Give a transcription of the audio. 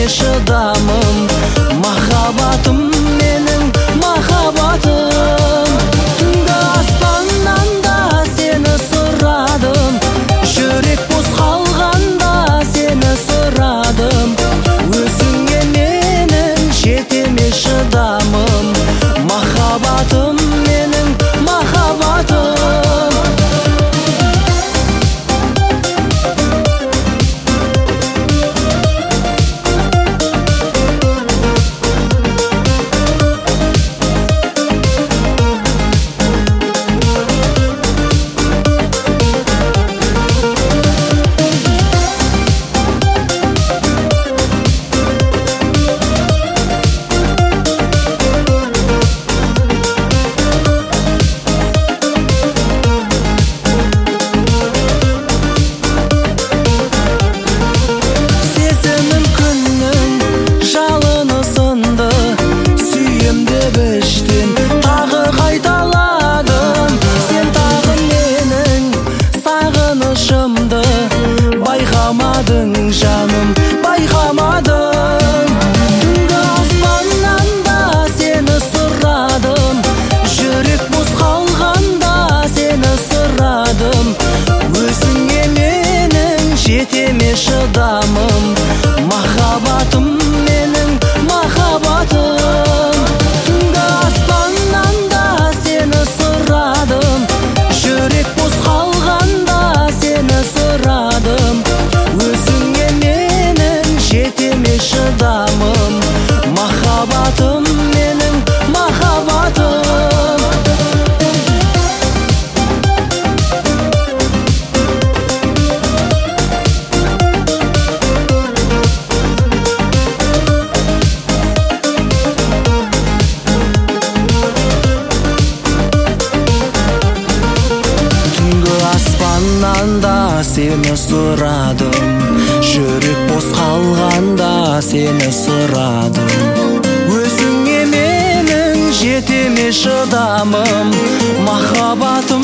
шыдамым, махаббатым менің махаббатым. Түнгі аспаннан да сені сұрадым, жүрек бос қалғанда сені сұрадым. Өзіңе менің жете ме шыдамым, махаббатым менің махаббатым. Тағы қайталадым, сен тағы менің сағынышымды байқамадың жаным, байқамадың. Түнгі аспаннан да сені сұрадым, жүрек бос қалғанда сені сұрадым. Өзіңе менің жете ме шыдамым, махаббатым менің махаббатым. Жүрек бос қалғанда сені сұрадым. Өзіңе менің жете ме шыдамым, махаббатым менің махаббатым. Да сені сұрадым, жүрек бос қалғанда сені сұрадым. Өзіңе менің жете ме шыдамым, махаббатым